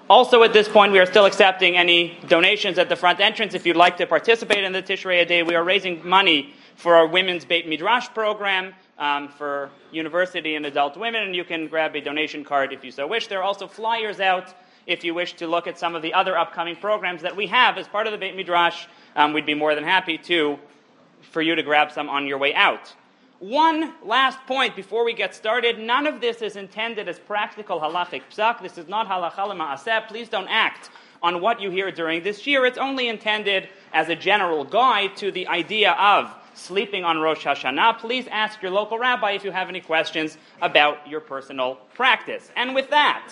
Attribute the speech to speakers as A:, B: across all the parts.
A: Also, at this point, we are still accepting any donations at the front entrance. If you'd like to participate in the Tishrei Day, we are raising money for our women's Beit Midrash program for university and adult women, and you can grab a donation card if you so wish. There are also flyers out if you wish to look at some of the other upcoming programs that we have as part of the Beit Midrash. We'd be more than happy for you to grab some on your way out. One last point before we get started. None of this is intended as practical halachic psak. This is not halacha l'ma'aseh. Please don't act on what you hear during this year. It's only intended as a general guide to the idea of sleeping on Rosh Hashanah. Please ask your local rabbi if you have any questions about your personal practice. And with that,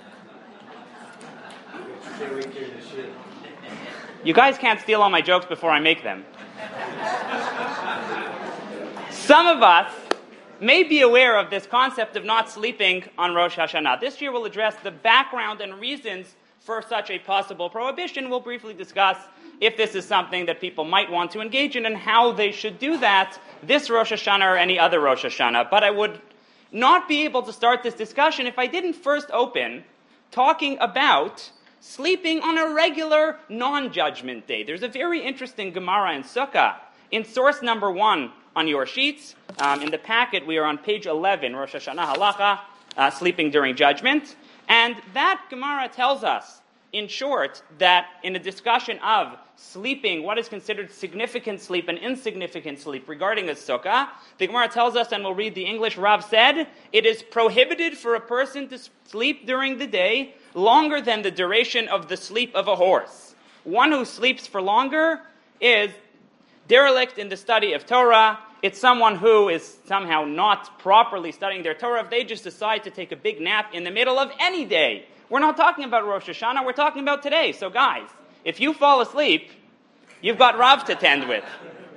A: you guys can't steal all my jokes before I make them. Some of us may be aware of this concept of not sleeping on Rosh Hashanah. This year we'll address the background and reasons for such a possible prohibition. We'll briefly discuss if this is something that people might want to engage in and how they should do that this Rosh Hashanah or any other Rosh Hashanah. But I would not be able to start this discussion if I didn't first open talking about sleeping on a regular non-judgment day. There's a very interesting Gemara in Sukkah. In source number 1 on your sheets, in the packet, we are on page 11, Rosh Hashanah Halacha, sleeping during judgment. And that Gemara tells us, in short, that in a discussion of sleeping, what is considered significant sleep and insignificant sleep regarding a sukkah, the Gemara tells us, and we'll read the English, Rav said, it is prohibited for a person to sleep during the day longer than the duration of the sleep of a horse. One who sleeps for longer is derelict in the study of Torah. It's someone who is somehow not properly studying their Torah if they just decide to take a big nap in the middle of any day. We're not talking about Rosh Hashanah, we're talking about today. So guys, if you fall asleep, you've got Rav to tend with.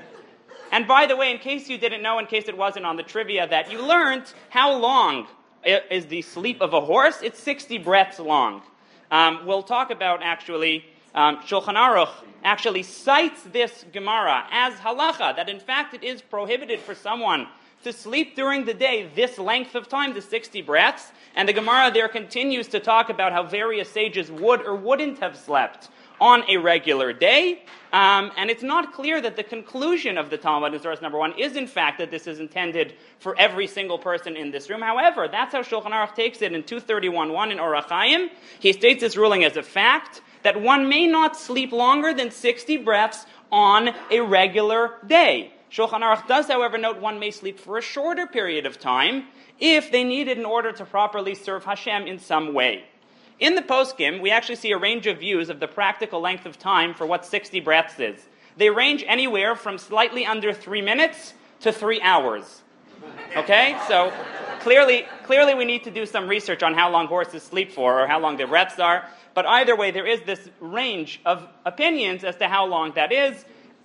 A: And by the way, in case you didn't know, in case it wasn't on the trivia, that you learned how long is the sleep of a horse. It's 60 breaths long. We'll talk about actually, Shulchan Aruch actually cites this Gemara as halacha, that in fact it is prohibited for someone to sleep during the day this length of time, the 60 breaths. And the Gemara there continues to talk about how various sages would or wouldn't have slept on a regular day. And it's not clear that the conclusion of the Talmud in source number 1 is in fact that this is intended for every single person in this room. However, that's how Shulchan Aruch takes it in 231.1 in Orach Chaim. He states this ruling as a fact, that one may not sleep longer than 60 breaths on a regular day. Shulchan Aruch does, however, note one may sleep for a shorter period of time if they need it in order to properly serve Hashem in some way. In the poskim, we actually see a range of views of the practical length of time for what 60 breaths is. They range anywhere from slightly under 3 minutes to 3 hours. Okay? So clearly we need to do some research on how long horses sleep for or how long their breaths are. But either way, there is this range of opinions as to how long that is.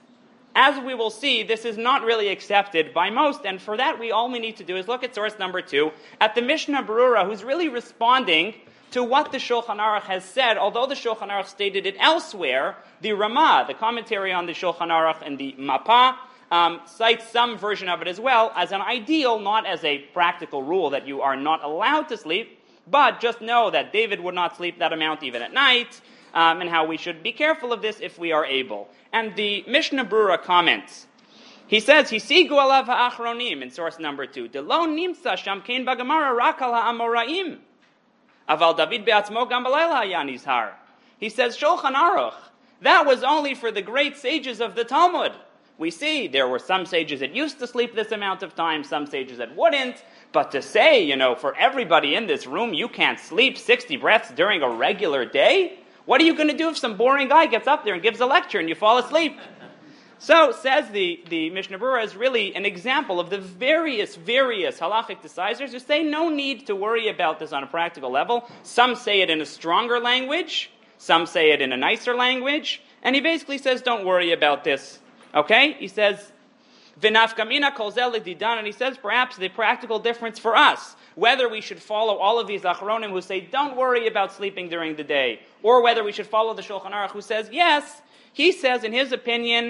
A: As we will see, this is not really accepted by most, and for that, all we need to do is look at source number 2, at the Mishnah Berurah, who's really responding to what the Shulchan Aruch has said, although the Shulchan Aruch stated it elsewhere. The Ramah, the commentary on the Shulchan Aruch and the Mapah, cites some version of it as well as an ideal, not as a practical rule that you are not allowed to sleep, but just know that David would not sleep that amount even at night, and how we should be careful of this if we are able. And the Mishnah Berurah comments. He says, "Hisigu alav ha'achronim," in source number 2. "Delo nimsa sham kein bagamara rak al ha'amoraim. Aval David be'atzmo gam b'layla haya nizhar." He says, Shulchan Aruch, that was only for the great sages of the Talmud. We see there were some sages that used to sleep this amount of time, some sages that wouldn't. But to say, for everybody in this room, you can't sleep 60 breaths during a regular day? What are you going to do if some boring guy gets up there and gives a lecture and you fall asleep? So, says the Mishnah Berurah, is really an example of the various halachic decisors who say no need to worry about this on a practical level. Some say it in a stronger language, some say it in a nicer language, and he basically says don't worry about this. Okay? He says, V'nafkamina kol zel l'didan, and he says perhaps the practical difference for us, whether we should follow all of these achronim who say don't worry about sleeping during the day, or whether we should follow the Shulchan Aruch who says yes. He says in his opinion,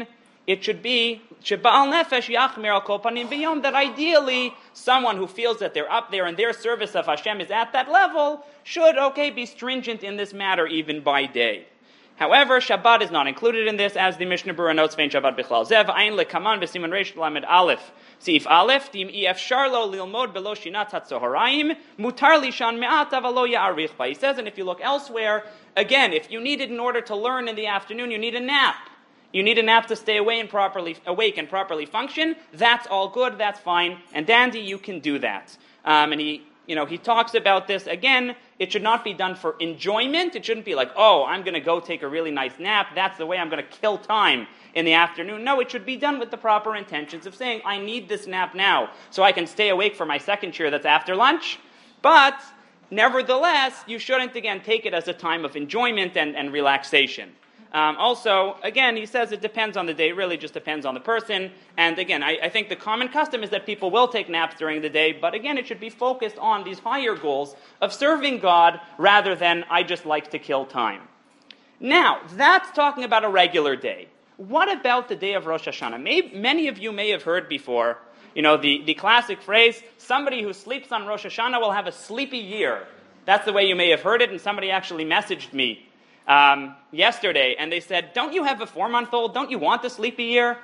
A: it should be Sheba'al nefesh yachmir al kol panim b'yom, that ideally someone who feels that they're up there and their service of Hashem is at that level should, be stringent in this matter even by day. However, Shabbat is not included in this, as the Mishnah Berurah notes, Vein Shabbat Bichlal Zev, Ayin Lekaman B'Siman Reish Lamed Aleph, Seif Aleph, Dim Ef Sharlo Lilmod Belo Shinat HaTzoharayim, Mutar Lishan Me'ata V'Lo Ya'arich Ba. He says, and if you look elsewhere, again, if you need it in order to learn in the afternoon, you need a nap. You need a nap to stay awake and properly function. That's all good, that's fine, and dandy, you can do that. And he talks about this, again, it should not be done for enjoyment. It shouldn't be like, I'm going to go take a really nice nap. That's the way I'm going to kill time in the afternoon. No, it should be done with the proper intentions of saying, I need this nap now so I can stay awake for my second shir that's after lunch. But, nevertheless, you shouldn't, again, take it as a time of enjoyment and relaxation. Also, again, he says it depends on the day, really just depends on the person. And again, I think the common custom is that people will take naps during the day, but again, it should be focused on these higher goals of serving God rather than I just like to kill time. Now, that's talking about a regular day. What about the day of Rosh Hashanah? Many of you may have heard before, the classic phrase, somebody who sleeps on Rosh Hashanah will have a sleepy year. That's the way you may have heard it, and somebody actually messaged me yesterday, and they said, don't you have a 4-month-old? Don't you want a sleepy year?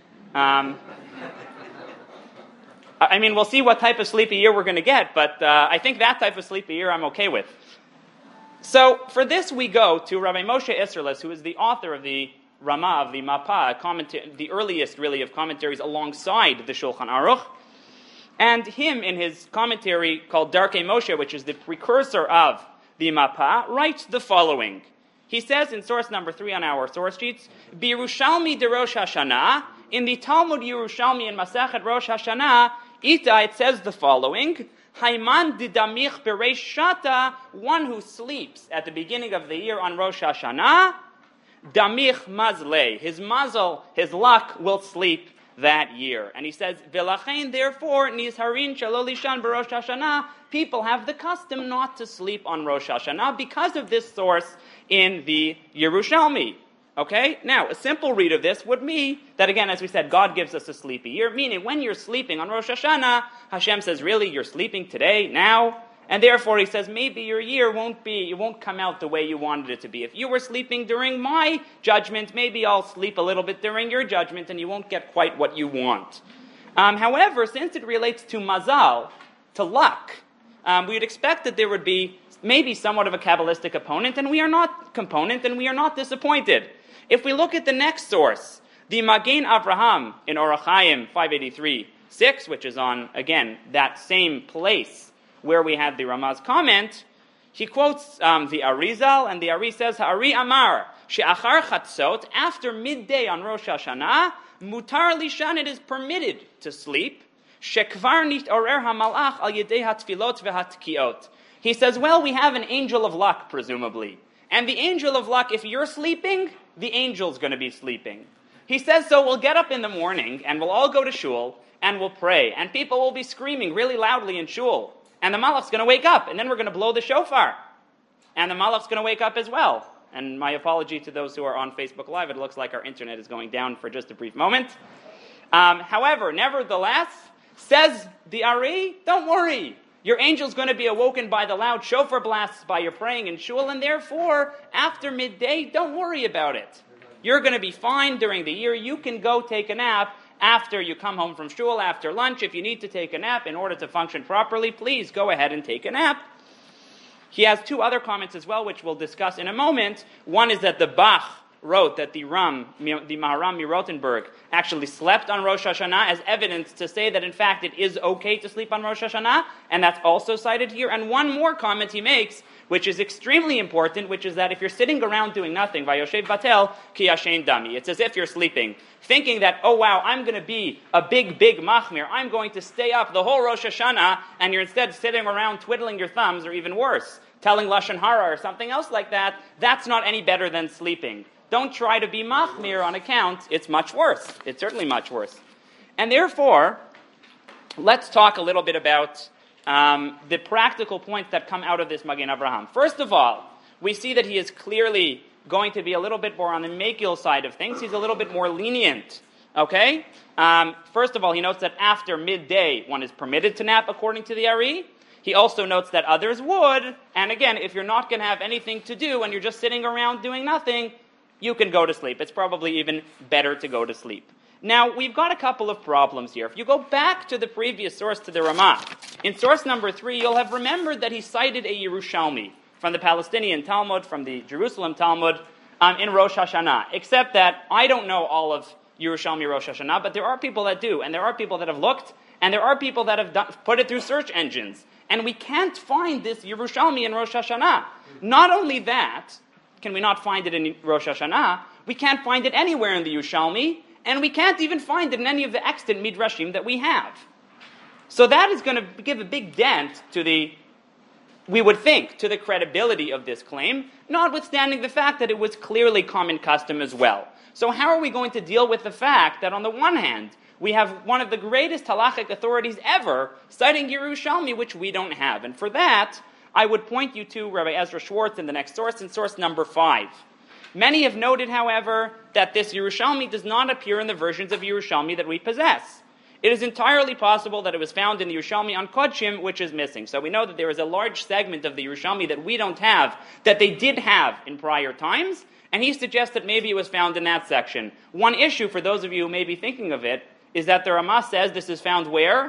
A: We'll see what type of sleepy year we're going to get, but I think that type of sleepy year I'm okay with. So, for this we go to Rabbi Moshe Isserles, who is the author of the Ramah, of the Mapa, the earliest, really, of commentaries alongside the Shulchan Aruch, and him, in his commentary called Darkei Moshe, which is the precursor of the Mapa, writes the following. He says in source number 3 on our source sheets, B'Yerushalmi de Rosh Hashanah, in the Talmud Yerushalmi in Masechet Rosh Hashanah, it says the following, Haiman didamich bereish shata, one who sleeps at the beginning of the year on Rosh Hashanah, damich mazlei, his mazel, his luck will sleep that year. And he says, V'lachein, therefore, nizharin shelo lishan b'Rosh Hashanah, people have the custom not to sleep on Rosh Hashanah because of this source in the Yerushalmi. Okay? Now, a simple read of this would mean that, again, as we said, God gives us a sleepy year, meaning when you're sleeping on Rosh Hashanah, Hashem says, really, you're sleeping today, now? And therefore, he says, maybe your year won't come out the way you wanted it to be. If you were sleeping during my judgment, maybe I'll sleep a little bit during your judgment, and you won't get quite what you want. However, since it relates to mazal, to luck, we would expect that there would be maybe somewhat of a Kabbalistic component, and we are not disappointed. If we look at the next source, the Magen Avraham in Orach Chaim 583-6, which is on, again, that same place where we had the Ramah's comment, he quotes the Arizal, and the Ari says, Ha'ari Amar, she'achar chatzot, after midday on Rosh Hashanah, mutar lishan, it is permitted to sleep, shekvar nicht orer hamalach al yedei hatfilot vehatkiot. He says, well, we have an angel of luck, presumably. And the angel of luck, if you're sleeping, the angel's going to be sleeping. He says, so we'll get up in the morning, and we'll all go to shul, and we'll pray, and people will be screaming really loudly in shul. And the malach's going to wake up, and then we're going to blow the shofar. And the malach's going to wake up as well. And my apology to those who are on Facebook Live, it looks like our internet is going down for just a brief moment. However, nevertheless, says the Ari, don't worry. Your angel's going to be awoken by the loud shofar blasts by your praying in shul, and therefore, after midday, don't worry about it. You're going to be fine during the year. You can go take a nap after you come home from shul, after lunch. If you need to take a nap in order to function properly, please go ahead and take a nap. He has 2 other comments as well, which we'll discuss in a moment. One is that the Bach wrote that the Maharam Mirotenberg actually slept on Rosh Hashanah as evidence to say that in fact it is okay to sleep on Rosh Hashanah, and that's also cited here. And one more comment he makes, which is extremely important, which is that if you're sitting around doing nothing, Vayoshev Batel, ki yashen dami, it's as if you're sleeping, thinking that, oh wow, I'm going to be a big machmir, I'm going to stay up the whole Rosh Hashanah, and you're instead sitting around twiddling your thumbs, or even worse, telling Lashon Hara or something else like that, that's not any better than sleeping. Don't try to be machmir on account. It's much worse. It's certainly much worse. And therefore, let's talk a little bit about the practical points that come out of this Magen Avraham. First of all, we see that he is clearly going to be a little bit more on the Mekil side of things. He's a little bit more lenient Okay? First of all, he notes that after midday, one is permitted to nap according to the Ari. He also notes that others would, and again, if you're not going to have anything to do and you're just sitting around doing nothing, you can go to sleep. It's probably even better to go to sleep. Now, we've got a couple of problems here. If you go back to the previous source, to the Ramah, in source number 3, you'll have remembered that he cited a Yerushalmi from the Palestinian Talmud, from the Jerusalem Talmud, in Rosh Hashanah, except that I don't know all of Yerushalmi Rosh Hashanah, but there are people that do, and there are people that have looked, and there are people that have put it through search engines, and we can't find this Yerushalmi in Rosh Hashanah. Not only that, can we not find it in Rosh Hashanah, we can't find it anywhere in the Yerushalmi, and we can't even find it in any of the extant midrashim that we have. So that is going to give a big dent to we would think, to the credibility of this claim, notwithstanding the fact that it was clearly common custom as well. So how are we going to deal with the fact that on the one hand, we have one of the greatest halachic authorities ever citing Yerushalmi, which we don't have? And for that, I would point you to Rabbi Ezra Schwartz in the next source, in source number 5. Many have noted, however, that this Yerushalmi does not appear in the versions of Yerushalmi that we possess. It is entirely possible that it was found in the Yerushalmi on Kodshim, which is missing. So we know that there is a large segment of the Yerushalmi that we don't have, that they did have in prior times, and he suggests that maybe it was found in that section. One issue, for those of you who may be thinking of it, is that the Ramah says this is found where?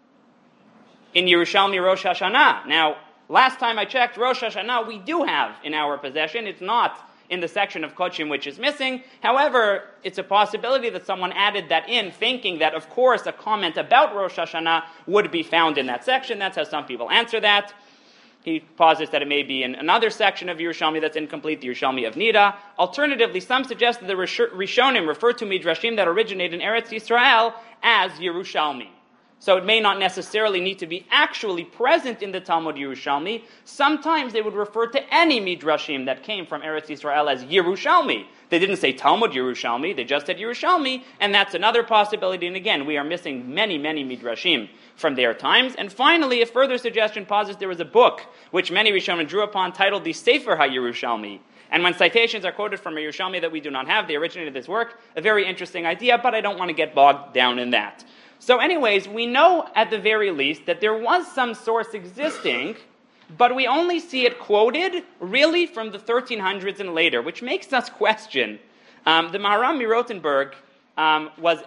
A: In Yerushalmi Rosh Hashanah. Now, last time I checked, Rosh Hashanah we do have in our possession. It's not in the section of Kodshim which is missing. However, it's a possibility that someone added that in, thinking that, of course, a comment about Rosh Hashanah would be found in that section. That's how some people answer that. He posits that it may be in another section of Yerushalmi that's incomplete, the Yerushalmi of Nida. Alternatively, some suggest that the Rishonim refer to midrashim that originate in Eretz Yisrael as Yerushalmi. So it may not necessarily need to be actually present in the Talmud Yerushalmi. Sometimes they would refer to any midrashim that came from Eretz Yisrael as Yerushalmi. They didn't say Talmud Yerushalmi, they just said Yerushalmi, and that's another possibility. And again, we are missing many, many midrashim from their times. And finally, a further suggestion posits there was a book which many Rishonim drew upon titled the Sefer HaYerushalmi. And when citations are quoted from a Yerushalmi that we do not have, they originated this work. A very interesting idea, but I don't want to get bogged down in that. So anyways, we know at the very least that there was some source existing, but we only see it quoted really from the 1300s and later, which makes us question. The Maharam Mirotenberg was,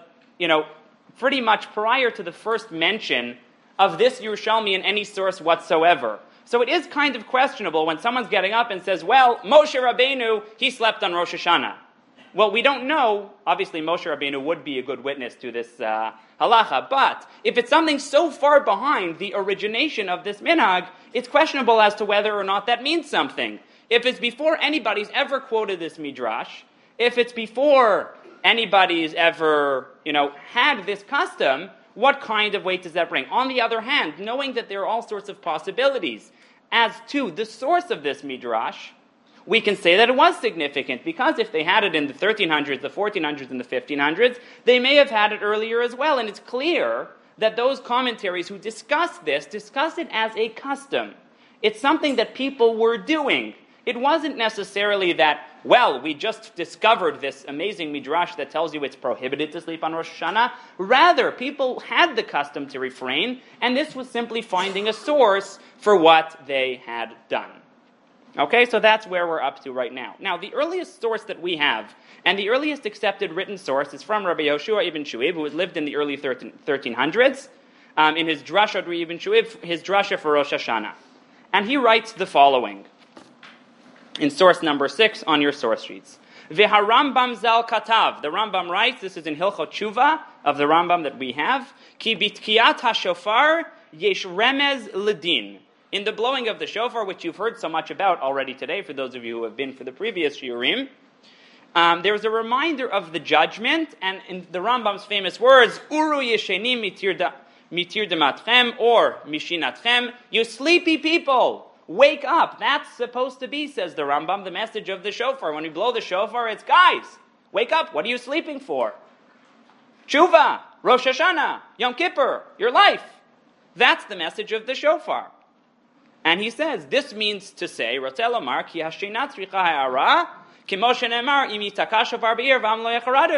A: pretty much prior to the first mention of this Yerushalmi in any source whatsoever. So it is kind of questionable when someone's getting up and says, well, Moshe Rabbeinu, he slept on Rosh Hashanah. Well, we don't know. Obviously, Moshe Rabbeinu would be a good witness to this halacha. But if it's something so far behind the origination of this minhag, it's questionable as to whether or not that means something. If it's before anybody's ever quoted this midrash, if it's before anybody's ever, had this custom, what kind of weight does that bring? On the other hand, knowing that there are all sorts of possibilities as to the source of this midrash, we can say that it was significant, because if they had it in the 1300s, the 1400s, and the 1500s, they may have had it earlier as well, and it's clear that those commentaries who discuss this, discuss it as a custom. It's something that people were doing. It wasn't necessarily that, well, we just discovered this amazing midrash that tells you it's prohibited to sleep on Rosh Hashanah. Rather, people had the custom to refrain, and this was simply finding a source for what they had done. Okay, so that's where we're up to right now. Now, the earliest source that we have, and the earliest accepted written source, is from Rabbi Yoshua ibn Shuib, who lived in the early 1300s, in his drasha ibn Shuib, his drasha for Rosh Hashanah. And he writes the following, in source number 6 on your source sheets. V'harambam zal katav, the Rambam writes, this is in Hilchot Tshuva of the Rambam that we have, ki bitkiyat hashofar yesh remez ledin. In the blowing of the shofar, which you've heard so much about already today, for those of you who have been for the previous shiurim, there's a reminder of the judgment, and in the Rambam's famous words, Uru yesheni mitir dematchem, or mishinatchem, you sleepy people, wake up. That's supposed to be, says the Rambam, the message of the shofar. When we blow the shofar, it's, guys, wake up. What are you sleeping for? Tshuva, Rosh Hashanah, Yom Kippur, your life. That's the message of the shofar. And he says, this means to say, Rotel Amar, ki hashina tzricha ha'ara, ki Moshe ne'emar, im yitaka shofar be'ir v'am lo yecharadu.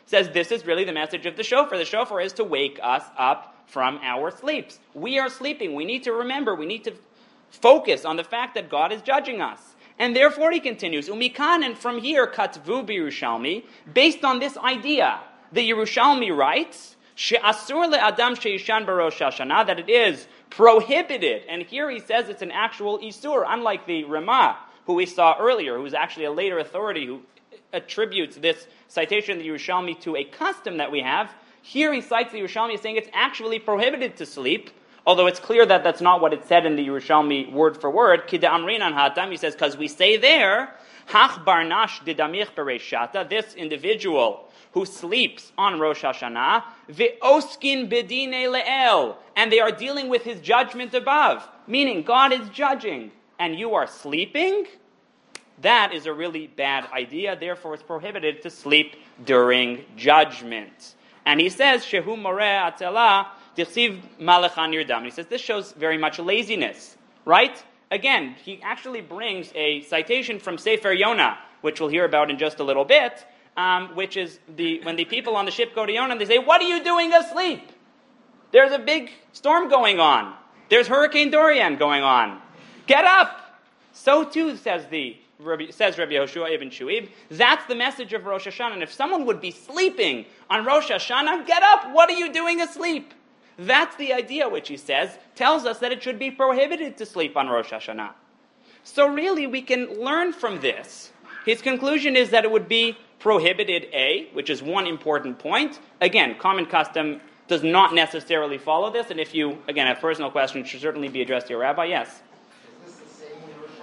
A: says this is really the message of the shofar. The shofar is to wake us up from our sleeps. We are sleeping. We need to remember, we need to focus on the fact that God is judging us. And therefore he continues, Umikan, and from here, Katvu Yerushalmi, based on this idea, the Yerushalmi writes, She'asur le'adam she'ishan b'rosh Hashanah, that it is prohibited. And here he says it's an actual isur, unlike the Ramah, who we saw earlier, who is actually a later authority who attributes this citation of the Yerushalmi to a custom that we have. Here he cites the Yerushalmi as saying it's actually prohibited to sleep, although it's clear that that's not what it said in the Yerushalmi word for word. Kida amrinan hatam, he says, because we say there, Hach barnash didamich bereshata, this individual who sleeps on Rosh Hashanah, ve'oskin bedine le'el, and they are dealing with his judgment above, meaning God is judging, and you are sleeping. That is a really bad idea. Therefore, it's prohibited to sleep during judgment. And he says, Shehu moreh atela tichsiv malachan nirdam. He says this shows very much laziness, right? Again, he actually brings a citation from Sefer Yonah, which we'll hear about in just a little bit, which is when the people on the ship go to Yonah and they say, what are you doing asleep? There's a big storm going on. There's Hurricane Dorian going on. Get up! So too, says Rabbi Yehoshua ibn Shu'ib, that's the message of Rosh Hashanah. And if someone would be sleeping on Rosh Hashanah, get up! What are you doing asleep? That's the idea which he says, tells us that it should be prohibited to sleep on Rosh Hashanah. So really we can learn from this. His conclusion is that it would be prohibited, which is one important point. Again, common custom does not necessarily follow this, and if you, again, have personal questions, should certainly be addressed to your rabbi, yes?
B: Is this the same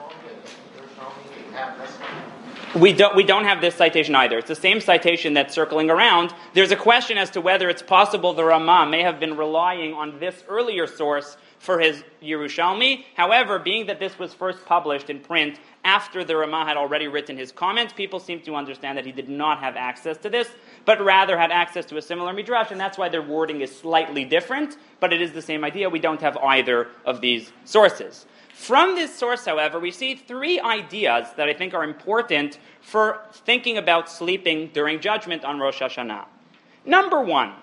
B: Yerushalmi have this one?
A: We don't have this citation either. It's the same citation that's circling around. There's a question as to whether it's possible the Ramah may have been relying on this earlier source for his Yerushalmi. However, being that this was first published in print after the Ramah had already written his comments, people seem to understand that he did not have access to this, but rather had access to a similar midrash, and that's why their wording is slightly different, but it is the same idea. We don't have either of these sources. From this source, however, we see three ideas that I think are important for thinking about sleeping during judgment on Rosh Hashanah. Number one,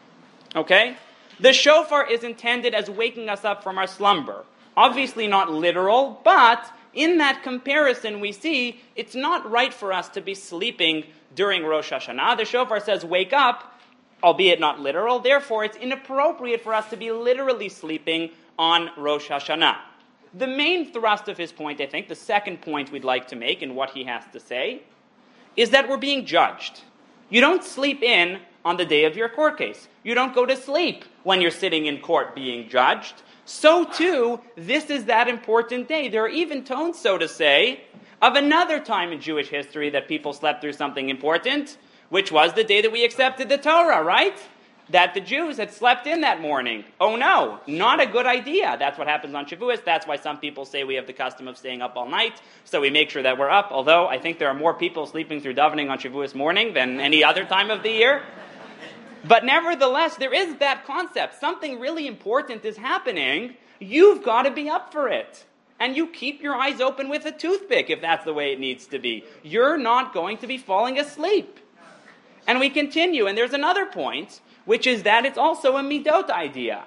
A: the shofar is intended as waking us up from our slumber. Obviously not literal, but in that comparison we see it's not right for us to be sleeping during Rosh Hashanah. The shofar says wake up, albeit not literal. Therefore, it's inappropriate for us to be literally sleeping on Rosh Hashanah. The main thrust of his point, I think, the second point we'd like to make in what he has to say, is that we're being judged. You don't sleep in on the day of your court case. You don't go to sleep when you're sitting in court being judged. So too, this is that important day. There are even tones, so to say, of another time in Jewish history that people slept through something important, which was the day that we accepted the Torah, right? That the Jews had slept in that morning. Oh no, not a good idea. That's what happens on Shavuos. That's why some people say we have the custom of staying up all night, so we make sure that we're up, although I think there are more people sleeping through davening on Shavuos morning than any other time of the year. But nevertheless, there is that concept. Something really important is happening. You've got to be up for it. And you keep your eyes open with a toothpick if that's the way it needs to be. You're not going to be falling asleep. And we continue, and there's another point, which is that it's also a midot idea.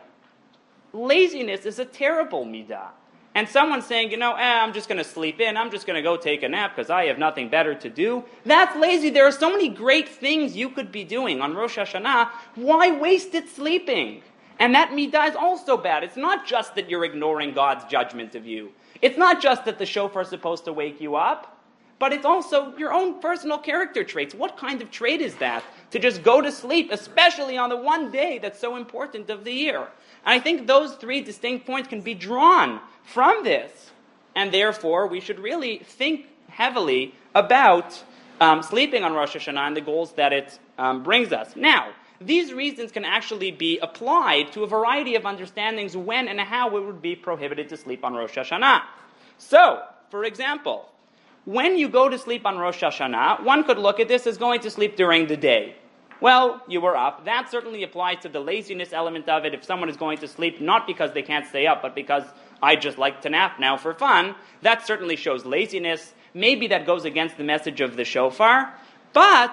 A: Laziness is a terrible midah. And someone saying, I'm just going to sleep in, I'm just going to go take a nap because I have nothing better to do. That's lazy. There are so many great things you could be doing on Rosh Hashanah. Why waste it sleeping? And that midah is also bad. It's not just that you're ignoring God's judgment of you. It's not just that the shofar is supposed to wake you up. But it's also your own personal character traits. What kind of trait is that? To just go to sleep, especially on the one day that's so important of the year. And I think those three distinct points can be drawn from this. And therefore, we should really think heavily about sleeping on Rosh Hashanah and the goals that it brings us. Now, these reasons can actually be applied to a variety of understandings when and how it would be prohibited to sleep on Rosh Hashanah. So, for example, when you go to sleep on Rosh Hashanah, one could look at this as going to sleep during the day. Well, you were up. That certainly applies to the laziness element of it. If someone is going to sleep not because they can't stay up, but because I just like to nap now for fun, that certainly shows laziness. Maybe that goes against the message of the shofar. But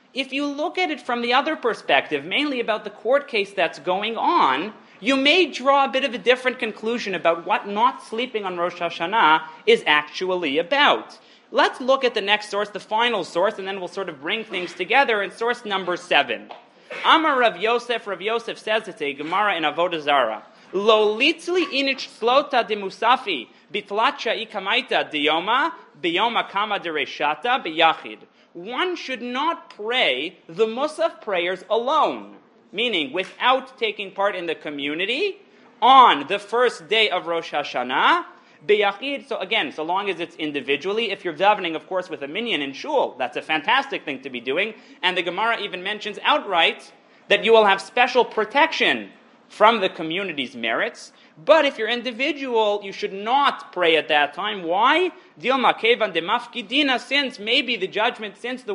A: If you look at it from the other perspective, mainly about the court case that's going on, you may draw a bit of a different conclusion about what not sleeping on Rosh Hashanah is actually about. Let's look at the next source, the final source, and then we'll sort of bring things together in source number 7. Amar Rav Yosef says, it's a Gemara in Avodah Zarah. Lo litzli inich slota de musafi bitlatcha ikamaita diyoma biyoma kama de reshata biyachid. One should not pray the musaf prayers alone, meaning without taking part in the community on the first day of Rosh Hashanah. Biyachid, so again, so long as it's individually. If you're davening, of course, with a minyan in shul, that's a fantastic thing to be doing. And the Gemara even mentions outright that you will have special protection from the community's merits. But if you're individual, you should not pray at that time. Why? Dilma kevan de mafkidina, since maybe the judgment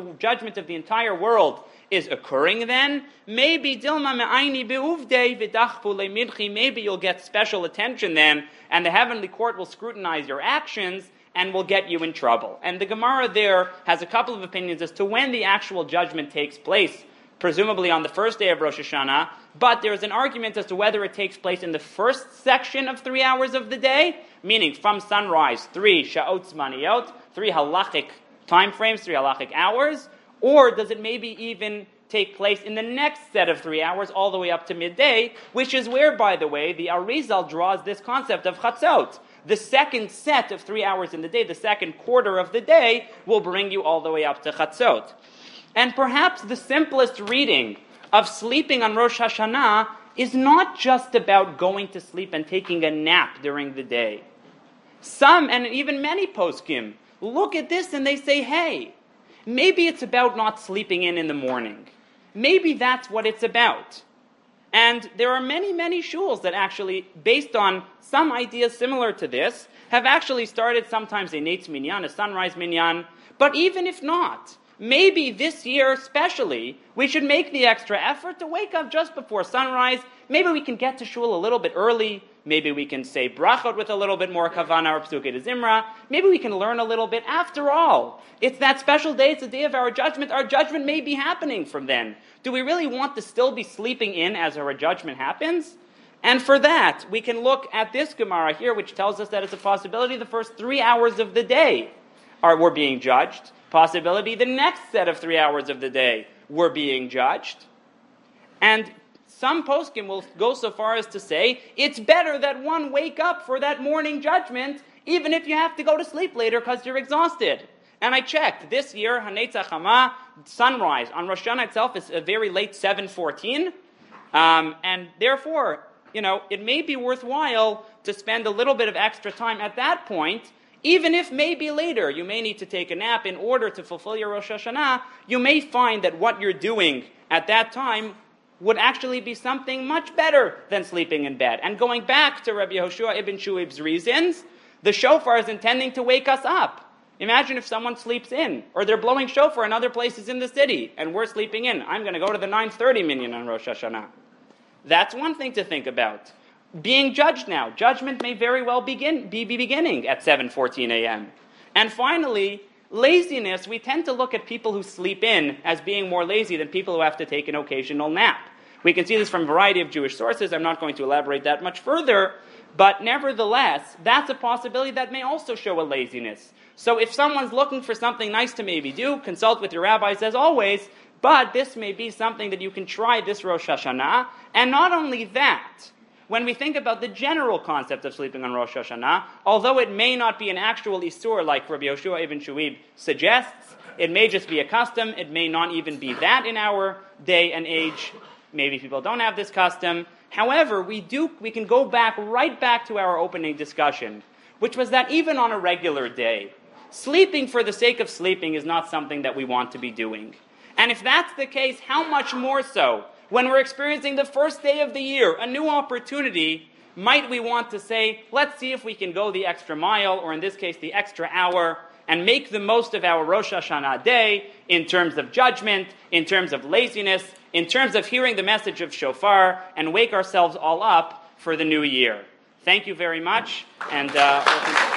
A: of the entire world is occurring then, maybe Dilma me'aini be'uvdei v'dachpu le'midchi, maybe you'll get special attention then, and the heavenly court will scrutinize your actions and will get you in trouble. And the Gemara there has a couple of opinions as to when the actual judgment takes place, presumably on the first day of Rosh Hashanah, but there's an argument as to whether it takes place in the first section of 3 hours of the day, meaning from sunrise, 3 sha'ot zmaniyot, 3 halachic time frames, 3 halachic hours, or does it maybe even take place in the next set of 3 hours all the way up to midday, which is where, by the way, the Arizal draws this concept of chatzot. The second set of 3 hours in the day, the second quarter of the day, will bring you all the way up to chatzot. And perhaps the simplest reading of sleeping on Rosh Hashanah is not just about going to sleep and taking a nap during the day. Some, and even many poskim, look at this and they say, hey, maybe it's about not sleeping in the morning. Maybe that's what it's about. And there are many, many shuls that actually, based on some ideas similar to this, have actually started sometimes a Neitz Minyan, a sunrise Minyan. But even if not, maybe this year especially, we should make the extra effort to wake up just before sunrise. Maybe we can get to shul a little bit early. Maybe we can say brachot with a little bit more kavana or psukei de zimra. Maybe we can learn a little bit. After all, it's that special day. It's the day of our judgment. Our judgment may be happening from then. Do we really want to still be sleeping in as our judgment happens? And for that, we can look at this Gemara here, which tells us that it's a possibility the first 3 hours of the day we're being judged. Possibility the next set of 3 hours of the day we're being judged. And some poskim will go so far as to say it's better that one wake up for that morning judgment, even if you have to go to sleep later because you're exhausted. And I checked. This year, Hanetzach Hama, sunrise on Rosh Hashanah itself is a very late 7:14. And therefore, it may be worthwhile to spend a little bit of extra time at that point, even if maybe later you may need to take a nap in order to fulfill your Rosh Hashanah. You may find that what you're doing at that time would actually be something much better than sleeping in bed. And going back to Rabbi Yehoshua ibn Shu'ib's reasons, the shofar is intending to wake us up. Imagine if someone sleeps in, or they're blowing shofar in other places in the city, and we're sleeping in. I'm going to go to the 9:30 minyan on Rosh Hashanah. That's one thing to think about. Being judged now. Judgment may very well be beginning at 7:14 a.m. And finally, laziness. We tend to look at people who sleep in as being more lazy than people who have to take an occasional nap. We can see this from a variety of Jewish sources. I'm not going to elaborate that much further. But nevertheless, that's a possibility that may also show a laziness. So if someone's looking for something nice to maybe do, consult with your rabbis as always. But this may be something that you can try this Rosh Hashanah. And not only that, when we think about the general concept of sleeping on Rosh Hashanah, although it may not be an actual isur like Rabbi Yehoshua ibn Shu'ib suggests, it may just be a custom, it may not even be that in our day and age. Maybe people don't have this custom. However, we can go right back to our opening discussion, which was that even on a regular day, sleeping for the sake of sleeping is not something that we want to be doing. And if that's the case, how much more so when we're experiencing the first day of the year, a new opportunity, might we want to say, let's see if we can go the extra mile, or in this case, the extra hour, and make the most of our Rosh Hashanah day in terms of judgment, in terms of laziness, in terms of hearing the message of shofar, and wake ourselves all up for the new year. Thank you very much, and